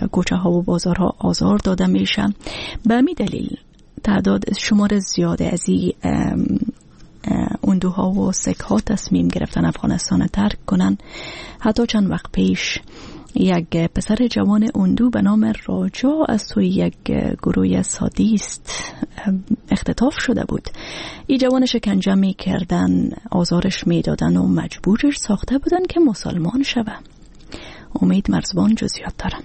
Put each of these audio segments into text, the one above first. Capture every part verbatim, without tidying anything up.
کوچه ها و بازارها آزار داده میشه. به همین دلیل تعداد شمار زیاده از این هندوها و سیک ها تصمیم گرفتن افغانستان ترک کنن. حتی چند وقت پیش یک پسر جوان هندو به نام راجا از سوی یک گروه سادیست اختطاف شده بود. این جوان شکنجه می کردن، آزارش می دادن و مجبورش ساخته بودن که مسلمان شوه. امید مرزبان جزئیات داره.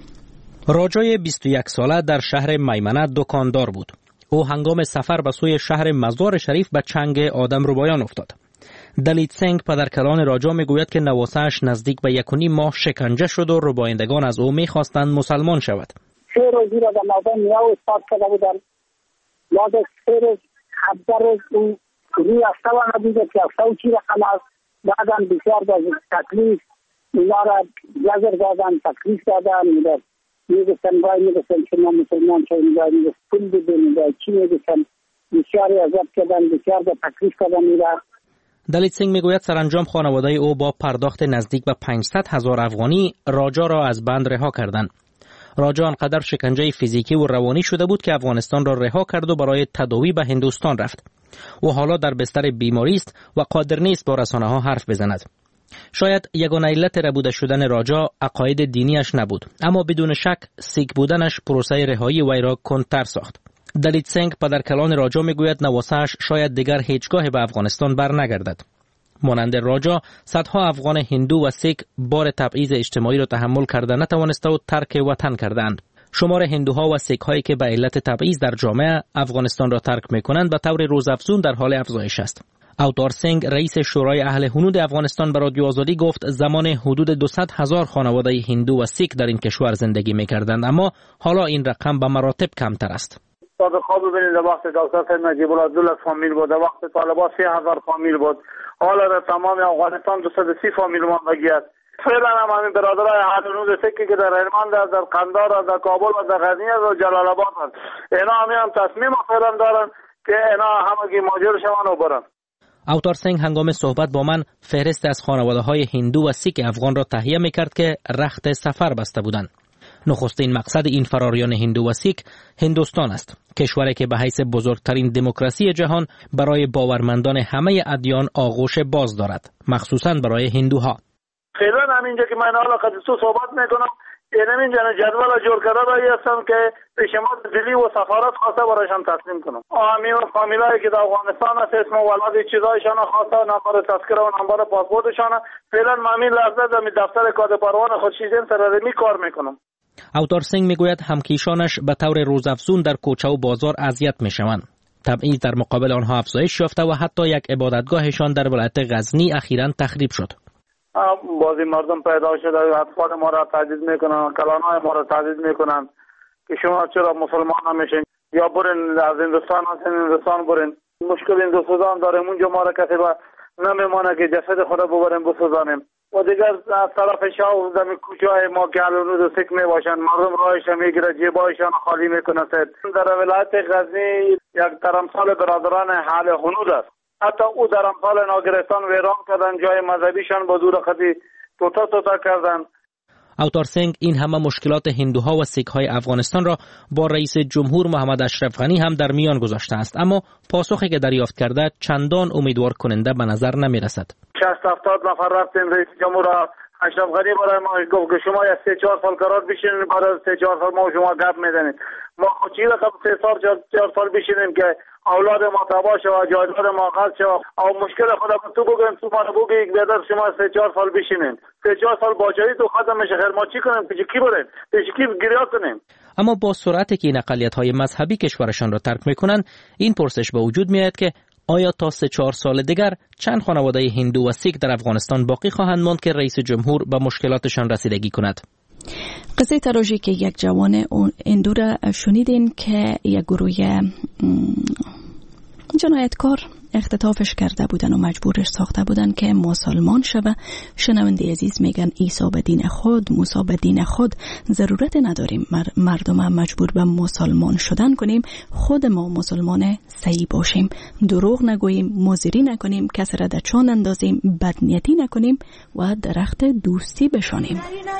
راجای بیست و یک ساله در شهر میمنه دکاندار بود. او هنگام سفر به سوی شهر مزار شریف به چنگ آدم ربایان افتاد. دلیت سنگ پدرکلان راجا میگوید که نواسه‌اش نزدیک به یک و نیم ماه شکنجه شد و ربایندگان از او میخواستند مسلمان شود. سه روزی را در مادن نیاو استاد کرده بودن. بعد سه روز هفته روز اون روی افته و نبوده که افته و چی رقم است. بعدم بسیار باز تکلیف اینا را جزر دادن، تکلیف دادن. میگفتن باید میگفتن که ما مسلمان شویم، باید میگفت پول بدیم، باید چی میگفتن. بسیاری عذاب کردن، بسیار با تکلیف کردن میره. دلیت سنگ میگوید سرانجام خانواده او با پرداخت نزدیک به پانصد هزار افغانی راجا را از بند رها کردند. راجا آنقدر شکنجه فیزیکی و روانی شده بود که افغانستان را رها کرد و برای تداوی به هندوستان رفت. او حالا در بستر بیماری است و قادر نیست با رسانه‌ها حرف بزند. شاید یگانه علت ربوده شدن راجا عقاید دینیش نبود، اما بدون شک سیک بودنش پروسه رهایی وی را کندتر ساخت. دلیت سنگ پدرکلان راجا میگوید نواسه‌اش شاید دیگر هیچگاه به افغانستان بر نگردد. مانند راجا صدها افغان هندو و سیک بار تبعیض اجتماعی را تحمل کرده نتوانسته و ترک وطن کردند. شمار هندوها و سیک هایی که به علت تبعیض در جامعه افغانستان را ترک میکنند به طور روزافزون در حال افزایش است. اوتار سنگ رئیس شورای اهل هنود افغانستان به رادیو آزادی گفت زمان حدود دویست هزار خانواده هندو و سیک در این کشور زندگی میکردند، اما حالا این رقم به مراتب کمتر است. تا خواب ببینید وقت دکتر سید نجیب الله دو لک فامیل بود، وقت طالبان سه هزار فامیل بود. حالا در تمام افغانستان دویست و سی فامیل ماندگی است. فعلا هم همین برادرای اهل هنود سیکی که در هلمند، در قندهار، در کابل و در غزنی و جلال آباد هست، اینا همین هم تصمیم فعلا دارن که اینا همگی ماجر شوند و برن. اوتار سنگ هنگام صحبت با من فهرست از خانواده های هندو و سیک افغان را تهیه میکرد که رخت سفر بسته بودند. نخستین مقصد این فراریان هندو و سیک هندوستان است، کشوری که به حیث بزرگترین دموکراسی جهان برای باورمندان همه ادیان آغوش باز دارد، مخصوصاً برای هندوها. فعلا همینجا که من حالا قد تو صحبت میکنم، اینم اینجا جدول جور کرده رایی هستم که پیشمات دلی و سفارت خواسته برایشان تسلیم کنم. همین فامیلایی که در افغانستان هست، اسم و ولاد چیزایشان خواسته، نمبر تذکره و نمبر پاسپورتشان، فعلا همین لحظه در دفتر کاد پروان خودشیزن سرمی کار میکنم. اوتار سنگ میگوید همکیشانش به طور روزافزون در کوچه و بازار اذیت میشوند. تبعیض در مقابل آنها افزایش یافته و حتی یک عبادتگاهشان در ولایت غزنی اخیراً تخریب شد. بعضی مردم پیدا شده اطفال ما را تهدید میکنن، کلانای ما را تهدید میکنن که شما چرا مسلمان نمیشین، یا برین از هندوستان از هندوستان برین. مشکل هندوستان داریم، اونجا ما را کسی با نمیمانه که جسد خود ببریم بسوزانیم. و دیگر از طرف شاه زمین کوچه های ما که الانو دو سک می باشن، مردم راهش میگیره، جیبایشان خالی میکنه. در ولایت غزنی یک ترمسال برادران حال هنود است. حتی او در امثال ناگرستان ویران کردن، جای مذهبیشان با دور خطی توتا توتا کردن. اوتار سنگ این همه مشکلات هندوها و سیک های افغانستان را با رئیس جمهور محمد اشرف غنی هم در میان گذاشته است، اما پاسخی که دریافت کرده چندان امیدوار کننده به نظر نمی رسد. شصت هفتاد نفر رفتیم، رئیس جمهور اشرف غنی برای ما گفت که شما یا سه چهار سال قرار بشینید، بعد از سه چهار سال ما شما گپ میزنید. ما خود چی رقم سه سال چهار سال بشینیم که اولاد ما تباه شد و جایداد ما قطع شد او مشکل خدا تو بگویم تو ما بگو یک بیادر شما سه چهار سال بشینید، سه چهار سال باجایی تو ختم میشه، خیر ما چی کنیم؟ پیش کی بریم؟ پیش کی گریه کنیم؟ اما با سرعتی که این اقلیت‌های مذهبی کشورشان را ترک میکنند، این پرسش به وجود میاد که آیا تا سه چهار سال دیگر چند خانواده هندو و سیک در افغانستان باقی خواهند ماند که رئیس جمهور به مشکلاتشان رسیدگی کند؟ قصه تراژیک یک جوان هندو را شنیدین که یک گروه جنایتکار اختطافش کرده بودن و مجبورش ساخته بودن که مسلمان شوه. شنونده عزیز میگن عیسی به دین خود، موسی به دین خود. ضرورت نداریم مردم مجبور به مسلمان شدن کنیم. خود ما مسلمان صحیح باشیم، دروغ نگوییم، مزری نکنیم، کسی را در چاه نندازیم، بدنیتی نکنیم و درخت دوستی بشانیم.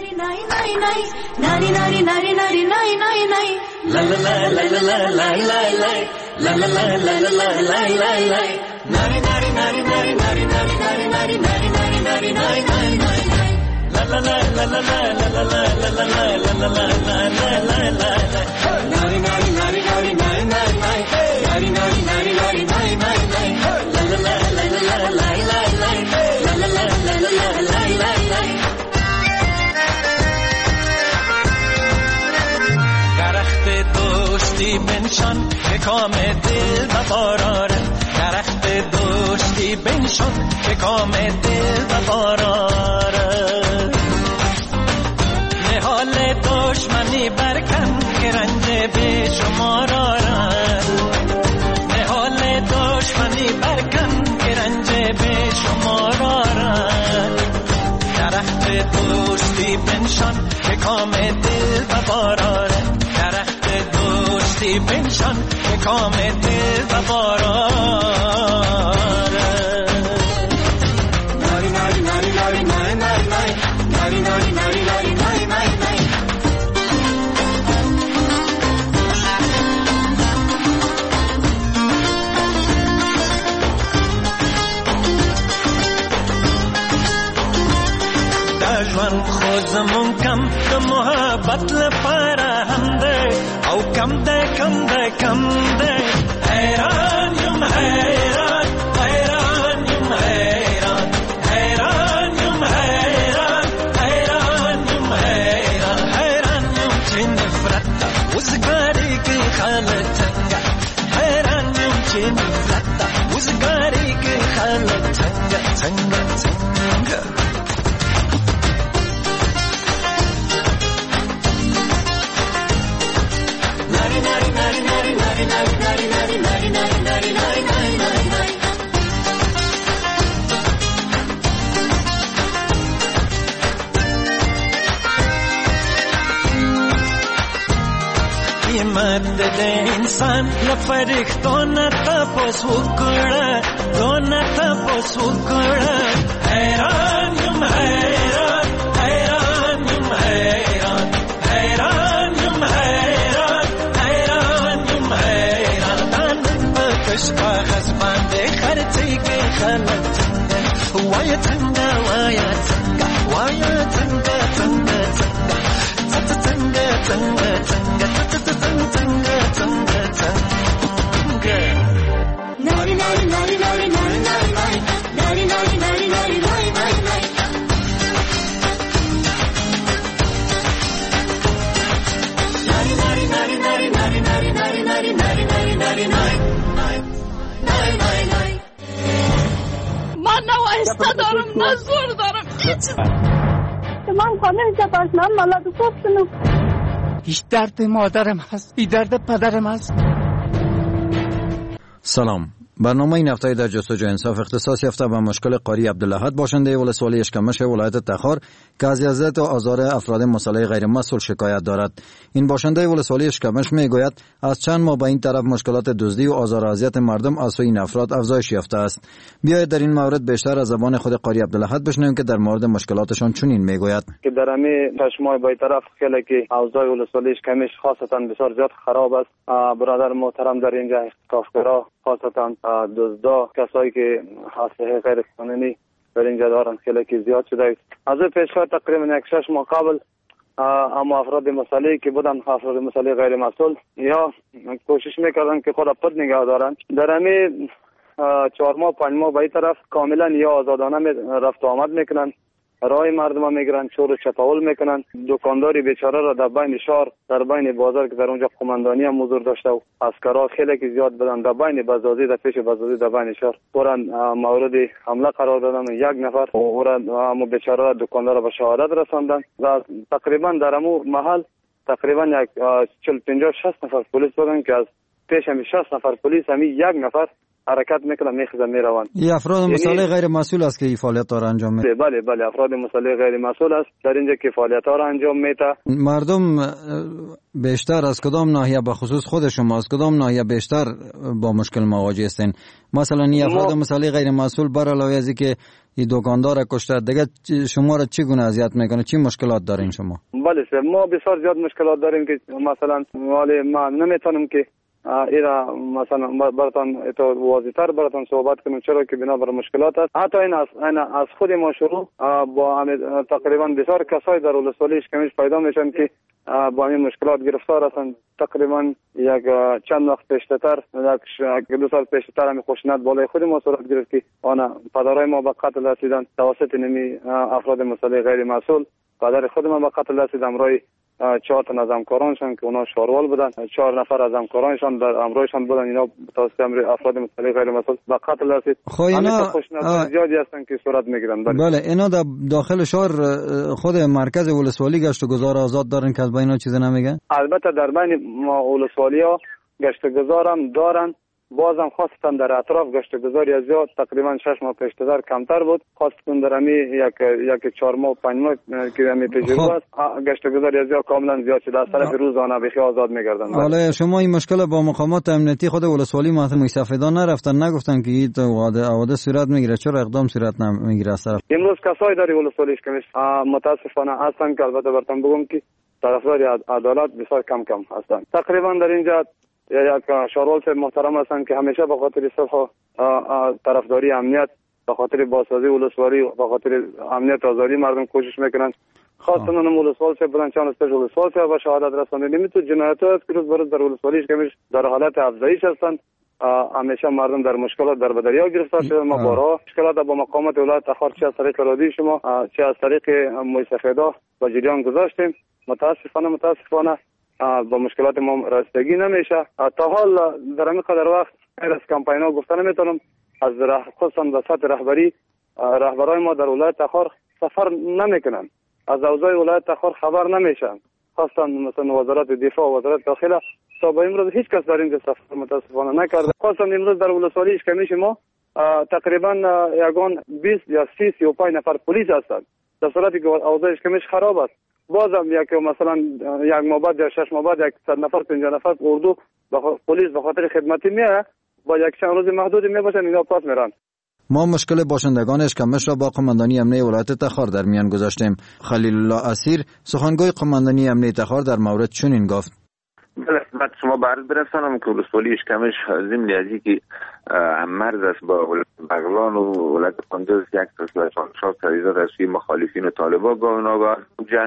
بنشان که کام دل بباراره، درخت دوستی بنشان که کام دل بباراره. نهال دشمنی برکن که رنج به شما رارد، نهال دشمنی برکن که رنج به شما رارد. درخت دوستی بنشان که کام دل بباراره، درخت دوستی بنشان که کام دل بباراره. ناری ناری ناری ناری ناری ناری ناری ناری ناری ناری ناری ناری ناری. دشمن خوزمون کم د محبت لپاره هم ده او کم ده کم ده کم ده. حیران یم حیران حیران یم حیران حیران یم حیران حیران یم حیران حیران یم چه نفرت وزگاری که خالتنگا، حیران یم چه نفرت وزگاری که خالتنگا تنگا تنگا. مرد ده انسان لفرخ دونا تپس وکړه دونا تپس وکړه. حیران یم حیران حیران یم حیران حیران یم حیران حیران یم حیران. دانن بکش کاغذ باندې خرڅیږي خلک څنګه وای څنګه وای څنګه وای څنګه څنګه څنګه څنګه څنګه څنګه nari nari nari nari nari nari nari nari nari nari nari nari nari. Nari nari nari nari nari nari nari nari nari nari nari nari nari nari nari. من نه وایسته دارم نه زور دارم هیچ. من خانه جباشنم مالاد گفتنم. هیچ درد مادرم هست، این درد پدرم هست. سلام. برنامه این هفته در جستجوی انصاف اختصاص یافته به مشکل قاری عبدالاحد باشنده ولسوالی اشکمش ولایت تخار که از اذیت و آزار افراد مسلح غیر مسئول شکایت دارد. این باشنده ولسوالی اشکمش میگوید از چند ماه به این طرف مشکلات دزدی و آزار و اذیت مردم از سوی این افراد افزایش یافته است. بیایید در این مورد بیشتر از زبان خود قاری عبدالاحد بشنویم که در مورد مشکلاتشان چنین میگوید. که در همین چشمای به طرف خیلی که اوضاع ولسوالی اشکمش خاصتا بسیار زیاد خراب است. برادر محترم در اینجا اختطافگرا خاصتا دزدا کسایی که اسلحه غیر قانونی در اینجا دارن خیلی که زیاد شده است. از این پیشتر تقریبا یک شش ماه قبل اما افراد مسلحی که بودن افراد مسلح غیر مسئول یا کوشش میکردن که خود را پد نگه دارن. در همین چهار ماه پنج ماه به این طرف کاملا یا آزادانه رفت و آمد میکنن، رای مردم ها میگیرن، چور و چپاول میکنن. دکانداری بیچاره را در بین شهر در بین بازار که در اونجا قماندانی هم حضور داشته و عسکرها خیلی که زیاد بدن در بین بازازی در پیش بازازی در بین شهر برن مورد حمله قرار دادن. یک نفر اون امو بیچاره را دکاندار به شهادت رساندن و تقریبا در امو محل تقریبا یک چهل پنجاه شصت نفر پلیس بودن که از پیش همی شصت نفر پلیس همی یک نفر حرکت میکنن میخزن میروند. این افراد مسئله غیر مسئول است که این فعالیت ها را انجام میده. بله بله افراد مسئله غیر مسئول است در اینجا که فعالیت ها را انجام میده. مردم بیشتر از کدام ناحیه به خصوص خود شما از کدام ناحیه بیشتر با مشکل مواجه هستین؟ مثلا این افراد مسئله غیر مسئول بر علاوه از اینکه این دکاندار کشته دیگه شما را چی گونه اذیت میکنه؟ چی مشکلات دارین شما؟ بله سر ما بسیار زیاد مشکلات داریم که مثلا ولی ما نمیتونیم که ایرا مثلا براتون تو واضح‌تر براتون صحبت کنم چرا که بنا بر مشکلات است. حتی این از این از خود ما شروع با تقریبا بسیار کسای در ولسوالی اشکمش پیدا میشن که با این مشکلات گرفتار هستند. تقریبا یک چند وقت پیشتر یک دو سال پیشتر همین خشونت بالای خود ما صورت گرفت که آن پدرای ما به قتل رسیدند توسط نمی افراد مسئله غیر مسئول. پدر خود ما به قتل رسید امروی چهار تا از همکارانشان که اونا شاروال بودن چهار نفر از همکارانشان در امرویشان بودن اینا توسط افراد مسئله غیر مسئول به قتل رسید. خب اینا زیادی هستن که صورت میگیرن. بله, بله اینا در داخل شهر خود مرکز ولسوالی گشت و گذار آزاد دارن که از اینا چیزی نمیگن؟ البته در بین ما ولسوالیا گشت و گذار هم دارن. بازم خاصتا در اطراف گشت و گذاری از زیاد تقریبا شش ماه پیشتر کمتر بود. خاصتا در امی یک یک چهار ماه پنج ماه که امی تجربه است گشت و گذاری از زیاد کاملا زیاد شده. از طرف روزانه بخی آزاد میگردن. حالا شما این مشکل با مقامات امنیتی خود ولسوالی محتم سفیدان نرفتن نگفتن که این حوادث صورت میگیره چرا اقدام صورت نمیگیره از طرف؟ امروز کسای در ولسوالی که متاسفانه هستن که البته براتون بگم که طرفدار عدالت بسیار کم کم هستن. تقریبا در اینجا یک شاروال محترم هستند که همیشه به خاطر صلح و طرفداری امنیت به خاطر بازسازی ولسوالی به خاطر امنیت آزادی مردم کوشش میکنن. خاصه اون ولسوالی که بودن چند استش ولسوالی به شهادت رساندن نمیتو جنایت است که روز بروز در ولسوالی که در حالت افزایش هستند. همیشه مردم در مشکلات در بدریا گرفتار شده. ما بارها مشکلات با مقامات ولایت تخار چه از طریق رادی شما چه از طریق موسفیدا با جریان گذاشتیم. متاسفانه متاسفانه با مشکلات ما رسیدگی نمیشه. تا حال در همین قدر وقت غیر از کمپینا گفته نمیتونم از خصوصا به سطح رهبری رهبرای ما در ولایت تخار سفر نمیکنن. از اوضاع ولایت تخار خبر نمیشن. خاصا مثلا وزارت دفاع و وزارت داخله تا به امروز هیچ کس در اینجا سفر متاسفانه نکرده. خاصا امروز در ولسوالی اشکمیش ما تقریبا یگان بیست یا سی سی و پنج نفر پلیس هستند. در صورتی که اوضاع اشکمیش خراب است بازم یک مثلا یک ماه بعد یا شش ماه بعد یک صد نفر پنجاه نفر اردو پلیس به خاطر خدمتی میاد با یک چند روز محدود میباشن اینا پاس میرن. ما مشکل باشندگان اشکمش را با قماندانی امنیتی ولایت تخار در میان گذاشتیم. خلیل الله اسیر سخنگوی قماندانی امنیتی تخار در مورد چنین گفت: بله خدمت شما عرض برسانم که ولسوالی اشکمش ضمن از اینکه مرز است با بغلان و ولایت قندوز یک سلسله چالشات تجهیزات از سوی مخالفین و طالبان گاه ناگاه بوده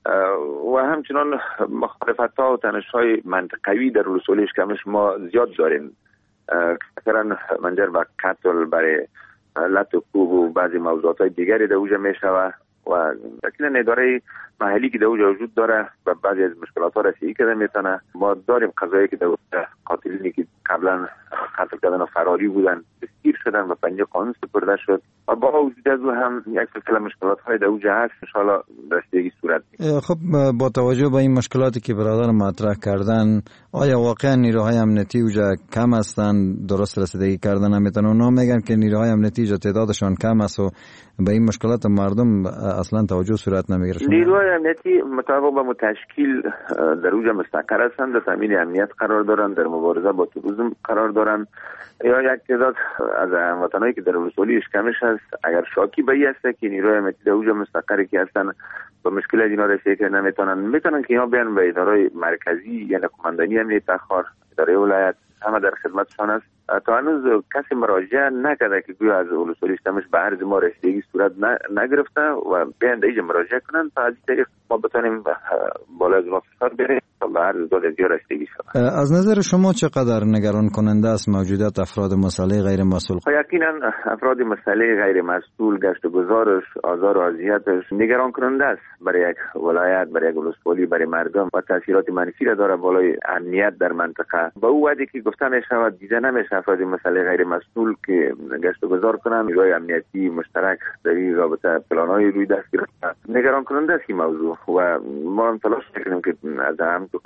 و همچنان مخالفت ها و تنش های منطقوی در ولسوالی اشکمش ما زیاد داریم. اکثرا منجر به قتل برای لط و کوب و بعضی موضوعات های دیگری در اوجه می شود و اصلا اداره محلی که در اوجه وجود داره و بعضی از مشکلات ها رسیدگی کرده میتونه. ما داریم قضایی که در قاتلینی که قبلا قتل کردن و فراری بودن دستگیر شدن و پنجه قانون سپرده شد و با وجود از او هم یک سلسله مشکلات های در اوجه هست. انشاءالله رسیدگی صورت میگیره. خب با توجه به این مشکلاتی که برادر مطرح کردن آیا واقعا نیروهای امنیتی اوجه کم هستند؟ درست رسیدگی کردن نمیتونن؟ اونا میگن که نیروهای امنیتی اوجه تعدادشان کم است و به این مشکلات مردم اصلا توجه صورت نمیگیره. نیروهای امنیتی مطابق با متشکل در اوجه مستقر هستند، در تامین امنیت قرار دارند، در مبارزه با تروریسم قرار دارند. یا یک تعداد از هموطنایی که در ولسوالی اشکمش هست اگر شاکی به این است که نیروهای امنیتی در اوجه مستقری که هستن با مشکل اینا رسیدگی نمیتونن میتونن که اینا بیان به اداره مرکزی یعنی قماندانی امنیت تخار اداره ولایت همه در خدمتشان است. تا هنوز کسی مراجعه نکرده که گویا از ولسوالی اشکمش به عرض ما رسیدگی صورت نگرفته و بیان اینجا مراجعه کنن تا از این طریق ما بتونیم بالای از ما فشار بریم تا به عرض دولت زیاد رسیدگی شود. از نظر شما چقدر نگران کننده است موجودیت افراد مسئله غیر مسئول؟ یقینا افراد مسئله غیر مسئول گشت و گذارش آزار و اذیتش نگران کننده است برای یک ولایت، برای یک ولسوالی، برای مردم و تاثیرات منفی را داره بالای امنیت در منطقه. با او وعده که گفته می شود دیده نمیشه افراد مسئله غیر مسئول که گشت و گذار کنن. نیروهای امنیتی مشترک در این رابطه پلان‌های روی دست گرفتن. نگران کننده است این موضوع و ما هم تلاش می‌کنیم که از هم تو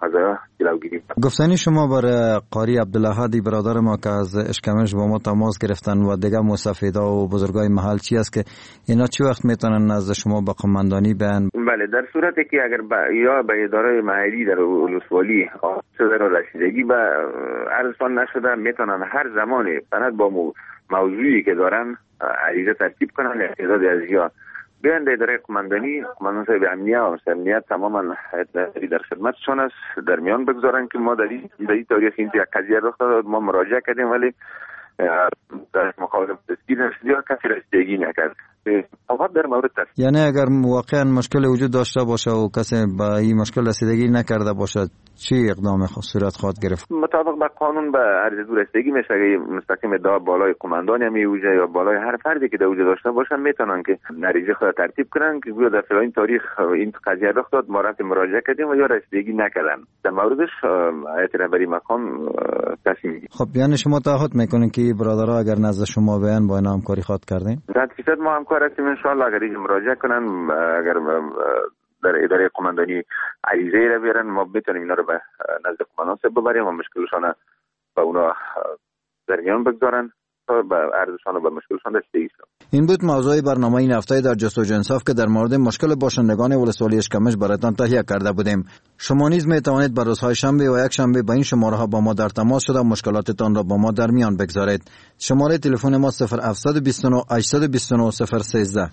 قضایا جلوگیری. گفتنی شما برای قاری عبدالاحد برادر ما که از اشکمش با ما تماس گرفتن و دیگه مستفیدا و بزرگای محل چی است که اینا چی وقت میتونن نزد شما به قماندانی بیان؟ بله، در صورتی که اگر با یا به اداره محلی در ولسوالی شده را رسیدگی به عرضان نشده، میتونن هر زمانی فقط با موضوعی که دارن عریضه ترتیب کنن یا تعداد از یا بیان در اداره قماندانی. قماندان صاحب امنیت و امنیت تماما در خدمتشان است، در میان بگذارن که ما در این تاریخ این یک قضیه رخ داد، ما مراجعه کردیم ولی در مقابل دستگیر نشد یا کسی رسیدگی نکرد. فقط در مورد است. یعنی اگر واقعا مشکل وجود داشته باشه و کسی با این مشکل رسیدگی نکرده باشه چی اقدام صورت خواهد گرفت؟ مطابق با قانون به عرض رسیدگی میشه که مستقیم ادعا بالای قماندان میوجه یا بالای هر فردی که دوجه داشته باشن میتونن که نریزه خود ترتیب کنن که گویا در فلان تاریخ این قضیه رخ داد، ما رفتیم مراجعه کردیم و یا رسیدگی نکردن. در موردش هیئت رهبری مقام تصمیم میگیره. خب یعنی شما تعهد میکنین که برادرها اگر نزد شما بیان با اینا همکاری خواهد کردین؟ صد درصد ما همکار هستیم ان شاء الله. اگر این مراجعه کنن، اگر در اداره قماندانی عریضه را بیارن، ما بتونیم اینا رو به نزد قماندان صاحب ببریم و مشکلشان به اونا در میان بگذارن تا به عرضشان و به مشکلشان رسیدگی شود. این بود موضوع برنامه این هفته در جستجوی انصاف که در مورد مشکل باشندگان ولسوالی اشکمش برایتان تهیه کرده بودیم. شما نیز می توانید بر روزهای شنبه و یک شنبه با این شماره ها با ما در تماس شده مشکلاتتان را با ما در میان بگذارید. شماره تلفن ما صفر هفت دو نه هشت دو نه صفر یک سه.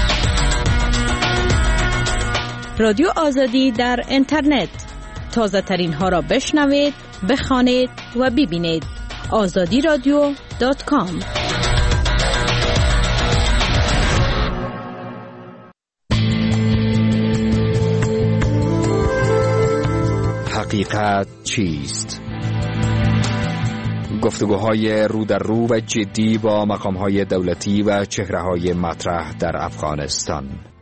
رادیو آزادی در اینترنت، تازه ترین ها را بشنوید، بخوانید و ببینید. آزادی رادیو دات کام. حقیقت چیست؟ گفتگوهای رو در رو و جدی با مقامهای دولتی و چهره‌های مطرح در افغانستان.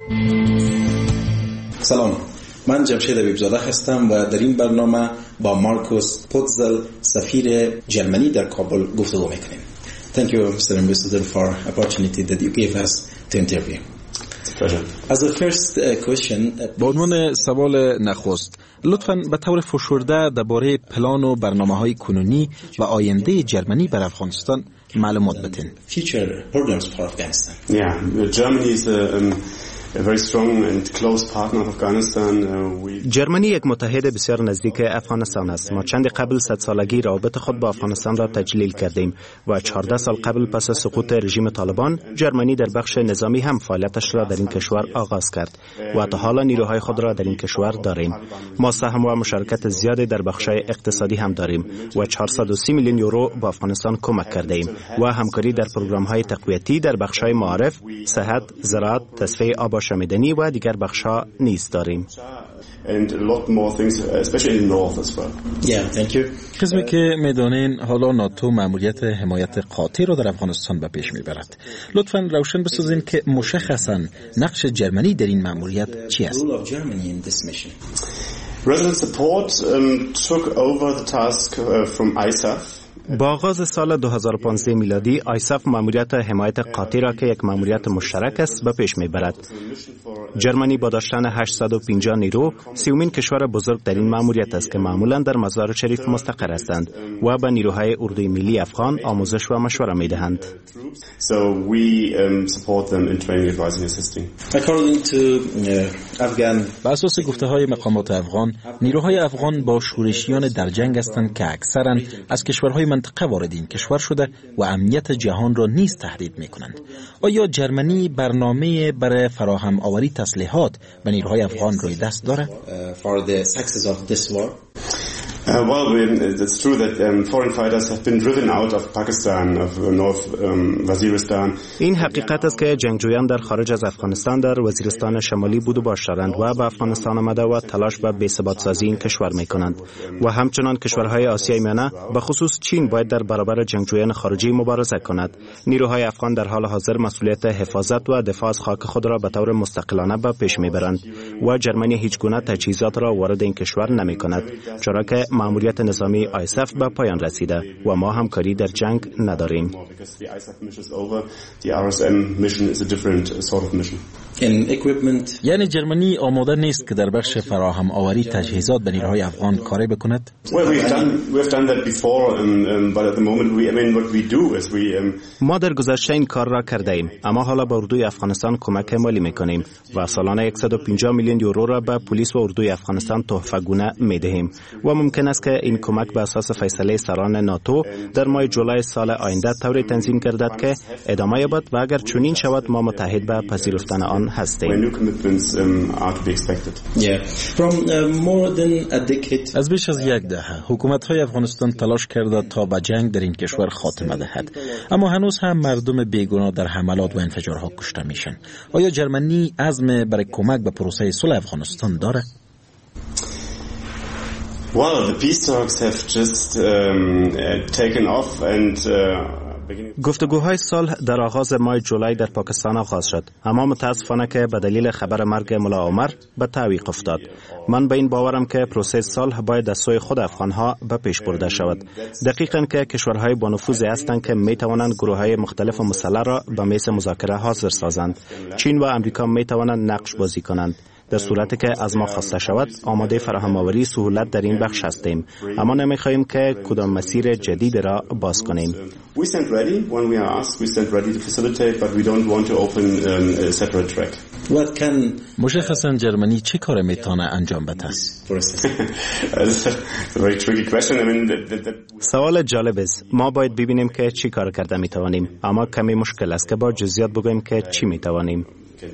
سلام، من جمشید حبیبزاده هستم و در این برنامه با مارکوس پوتزل سفیر جرمنی در کابل گفتگو میکنیم. Thank you, Mister Ambassador, for opportunity that you gave us to interview. As the first question, با عنوان سوال نخست، لطفاً به طور فشرده درباره پلان و برنامه‌های کنونی و آینده جرمنی بر افغانستان معلومات بدین. Future programs for Afghanistan. Yeah, Germany is a um, a very strong and close partner of Afghanistan. Uh, we... جرمنی یک متحد بسیار نزدیک افغانستان است. ما چند قبل صد سالگی روابط خود با افغانستان را تجلیل کردیم و چهارده سال قبل پس از سقوط رژیم طالبان، جرمنی در بخش نظامی هم فعالیتش را در این کشور آغاز کرد و تا حالا نیروهای خود را در این کشور داریم. ما سهم و مشارکت زیادی در بخش‌های اقتصادی هم داریم و چهارصد و سی میلیون یورو با افغانستان کمک کرده ایم و همکاری در پروگرام‌های تقویتی در بخش‌های معارف، صحت، زراعت، تصفیه آب شمیدنی و دیگر بخش‌ها نیز داریم. And a lot more things, especially in the north as well. Yeah, thank you. قسمی که میدانین حالا ناتو مأموریت حمایت قاطع را در افغانستان به پیش میبرد. لطفاً روشن بسازین که مشخصاً نقش جرمنی در این مأموریت چی است؟ Resident support um, took over the task uh, from I S A F. با آغاز سال دو هزار و پانزده میلادی، آیساف مأموریت حمایت قاطع را که یک مأموریت مشترک است به پیش میبرد. جرمنی با داشتن هشتصد و پنجاه نیرو، سیومین کشور بزرگ در این مأموریت است که معمولاً در مزار شریف مستقر هستند و به نیروهای اردوی ملی افغان آموزش و مشوره میدهند. So we um, support them in training, advising, assisting. According to uh, Afghan. بر اساس گفته‌های مقامات افغان، نیروهای افغان با شورشیان در جنگ هستند که اکثراً از کشورهای منطقه وارد این کشور شده و امنیت جهان را نیز تهدید می‌کنند. آیا جرمنی برنامه برای فراهم آوری تسلیحات به نیروهای افغان روی دست دارد؟ For the success of this war. Uh, well, we, it's true that um, foreign fighters have been driven out of Pakistan, of uh, North um, Waziristan. این حقیقت است که جنگجویان در خارج از افغانستان در وزیرستان شمالی بود و باش دارند و به افغانستان آمده و تلاش به بی‌ثبات سازی این کشور میکنند و همچنان کشورهای آسیای میانه به خصوص چین باید در برابر جنگجویان خارجی مبارزه کند. نیروهای افغان در حال حاضر مسئولیت حفاظت و دفاع از خاک خود را به طور مستقلانه به پیش میبرند و جرمنی هیچ گونه تجهیزات را وارد این کشور نمیکند، چرا که مأموریت نظامی آیساف به پایان رسیده و ما همکاری در جنگ نداریم. یعنی جرمنی آماده نیست که در بخش فراهم آوری تجهیزات به نیروهای افغان کاری بکند؟ ما در گذشته این کار را کرده ایم، اما حالا به اردوی افغانستان کمک مالی میکنیم و سالانه صد و پنجاه میلیون یورو را به پلیس و اردوی افغانستان تحفه گونه میدهیم و ممکن است که این کمک به اساس فیصله سران ناتو در ماه جولای سال آینده طوری تنظیم گردد که ادامه یابد و اگر چنین شود ما متحد به پذیرفتن آن هستیم. از بیش از یک دهه حکومت‌های افغانستان تلاش کرده تا به جنگ در این کشور خاتمه دهد، اما هنوز هم مردم بیگناه در حملات و انفجارها کشته میشن. آیا جرمنی عزم برای کمک به پروسه صلح افغانستان داره؟ Well, the peace talks have just um, taken off and uh, گفتگوهای صلح در آغاز ماه جولای در پاکستان آغاز شد، اما متاسفانه که به دلیل خبر مرگ ملا عمر به تعویق افتاد. من به این باورم که پروسه صلح باید از سوی خود افغانها به پیش برده شود. دقیقاً که کشورهای با نفوذ هستند که می توانند گروه‌های مختلف مسلح را به میز مذاکره حاضر سازند. چین و آمریکا می توانند نقش بازی کنند. در صورتی که از ما خواسته شود آماده فراهم‌آوری سهولت در این بخش هستیم، اما نمی‌خواهیم که کدام مسیر جدید را باز کنیم. مشخصاً جرمنی چه کار میتونه انجام بده؟ سوال جالب است. ما باید ببینیم که چی کار کرده میتوانیم، اما کمی مشکل است که با جزئیات بگوییم که چی میتوانیم.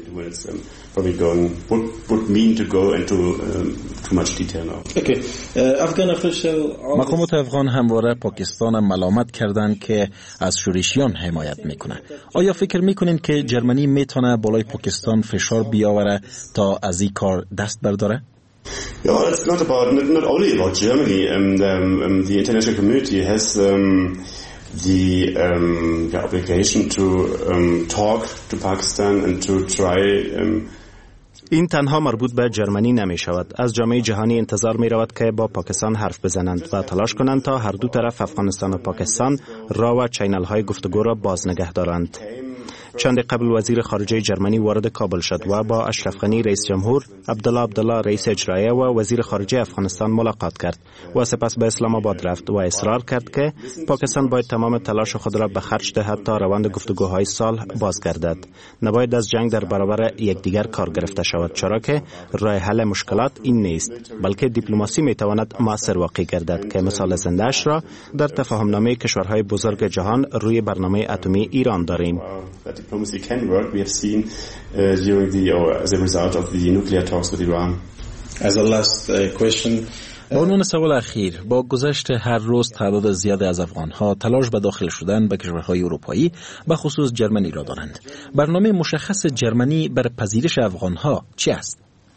مقامات افغان همواره پاکستان ملامت کردند که از شورشیان حمایت میکنه. آیا فکر میکنین که جرمنی میتونه بالای پاکستان فشار بیاوره تا از این کار دست برداره؟ Yeah, it's not about not, not only about Germany. Um, the, um, the international community has um, the um, the obligation to um, talk to Pakistan and to try. Um, این تنها مربوط به جرمنی نمی شود. از جامعه جهانی انتظار می رود که با پاکستان حرف بزنند و تلاش کنند تا هر دو طرف افغانستان و پاکستان راه و چینل های گفتگو را باز نگه دارند. چند قبل وزیر خارجه جرمنی وارد کابل شد و با اشرف غنی رئیس جمهور، عبدالله عبدالله رئیس اجرایی و وزیر خارجه افغانستان ملاقات کرد و سپس به اسلام آباد رفت و اصرار کرد که پاکستان باید تمام تلاش خود را به خرج دهد تا روند گفتگوهای صلح بازگردد. نباید از جنگ در برابر یکدیگر کار گرفته شود، چرا که راه حل مشکلات این نیست، بلکه دیپلماسی می تواند موثر واقع گردد که مثال زنده‌اش را در تفاهمنامه کشورهای بزرگ جهان روی برنامه اتمی ایران داریم. Diplomacy can work. We have seen uh, during the or as a result of the nuclear talks with Iran. As a last uh, question. با عنوان سوال اخیر، با گذشت هر روز تعداد زیادی از افغانها تلاش به داخل شدن به کشورهای اروپایی به خصوص جرمنی را دارند. برنامه مشخص جرمنی برای پذیرش افغانها چی است؟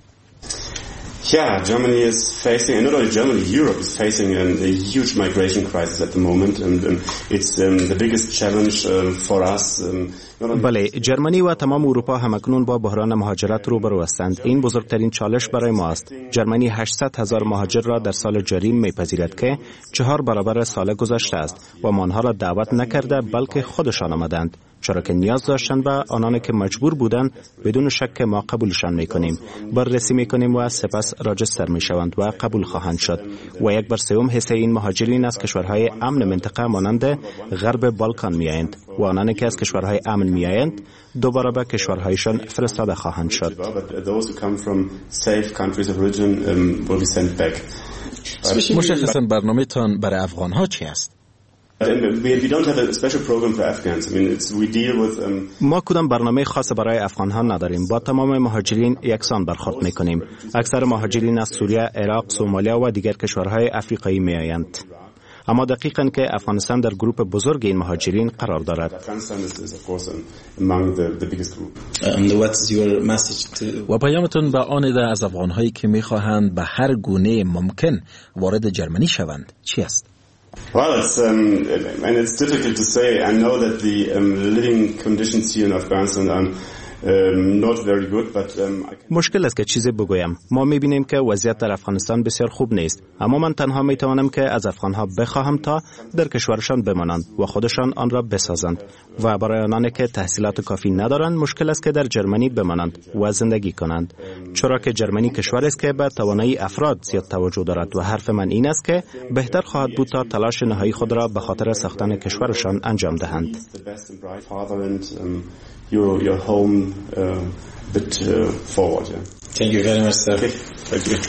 Yeah, Germany is facing, and not only Germany, Europe is facing um, a huge migration crisis at the moment, and um, it's um, the biggest challenge um, for us. Um, بله، جرمنی و تمام اروپا همکنون با بحران مهاجرت روبرو هستند. این بزرگترین چالش برای ما است. جرمنی هشتصد هزار مهاجر را در سال جاری میپذیرد که چهار برابر سال گذشته است و آنها را دعوت نکرده بلکه خودشان آمدند، چرا که نیاز داشتند و آنان که مجبور بودند بدون شک ما قبولشان میکنیم، بررسی میکنیم و سپس راجستر میشوند و قبول خواهند شد. و یک بر سوم حصه این مهاجرین از کشورهای امن منطقه مانند غرب بالکان میآیند و آنان که از کشورهای امن میآیند دوباره به کشورهایشان فرستاده خواهند شد. مشخصاً برنامه تان برای افغانها چی است؟ ما کدام برنامه خاص برای افغانها نداریم. با تمام مهاجرین یکسان برخورد میکنیم. اکثر مهاجرین از سوریه، عراق، سومالیا و دیگر کشورهای افریقایی میآیند. اما دقیقاً که افغانستان در گروپ بزرگ این مهاجرین قرار دارد. و پیامتون به آن عده از افغانهایی که میخواهند به هر گونه ممکن وارد جرمنی شوند چی است؟ Well, it's um, and it's difficult to say. I know that the um, living conditions here in Afghanistan are مشکل است که چیزی بگویم. ما میبینیم که وضعیت در افغانستان بسیار خوب نیست، اما من تنها میتوانم که از افغانها بخواهم تا در کشورشان بمانند و خودشان آن را بسازند و برای آنانی که تحصیلات کافی ندارند مشکل است که در جرمنی بمانند و زندگی کنند، چرا که جرمنی کشور است که به توانایی افراد زیاد توجه دارد و حرف من این است که بهتر خواهد بود تا تلاش نهایی خود را به خاطر ساختن کشورشان انجام دهند. Your, your home uh, bit uh, forward. Yeah. Thank you very much, sir. Thank you.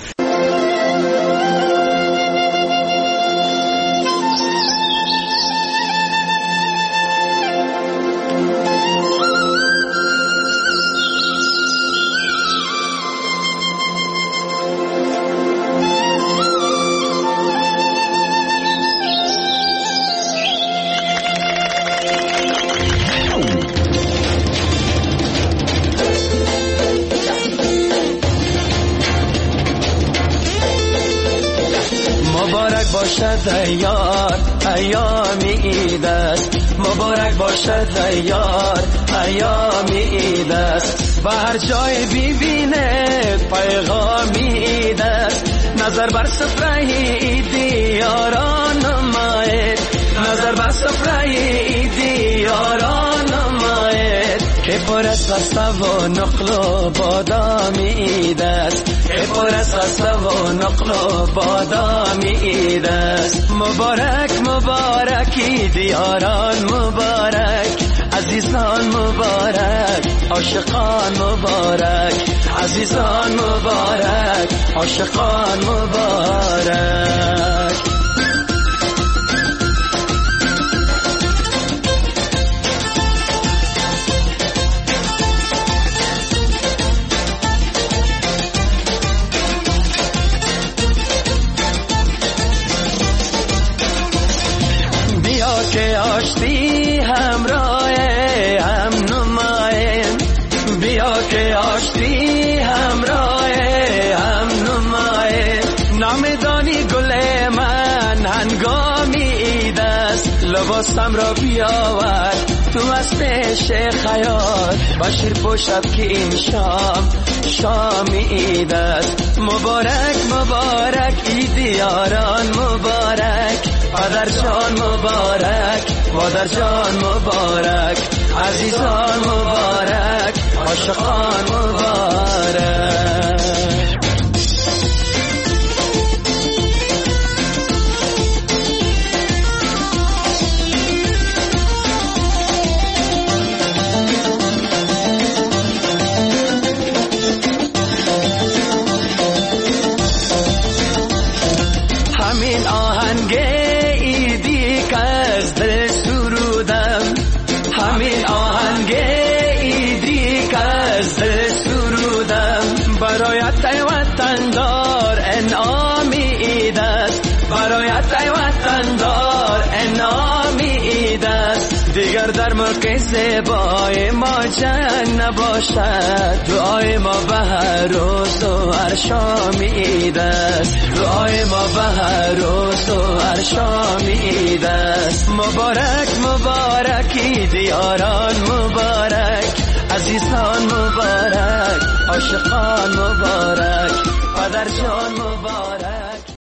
یار ایام عید است، مبارک باشد یار ایام عید است، و هر جای ببینه پیغام عید است، نظر بر سفره عیدی یاران نماید، نظر بر سفره عیدی یاران نماید، که پر از خسته و نقل و بادام عید است، که پر از خسته و نقل و بادام عید است. مبارک مبارک عید یاران مبارک، عزیزان مبارک، عاشقان مبارک، عزیزان مبارک، عاشقان مبارک. که آشتی همراه هم نمایم، بیا که آشتی همراه هم نمایم، نامدانی گل من هنگامی عید است، لباسم را بیاور تو از پیش خیال، بشیر پوشد که این شام شام عید است. مبارک مبارک عید یاران مبارک، پدر جان مبارک، مادر جان مبارک، عزیزان مبارک، عاشقان مبارک. همین آهنگ ایدی که از دل سرودم، همین آهنگ ایدی که از دل سرودم، برایت ای وطندار انعامی عید است، برایت ای وطندار انعامی عید است، دیگر در ملک زیبای ما جنگ نباشد، دعای ما به هر روز و هر شام عید است، دعای ما به هر روز و هر شام عید است. مبارک مبارک عید یاران مبارک، عزیزان مبارک، عاشقان مبارک، پدر جان مبارک.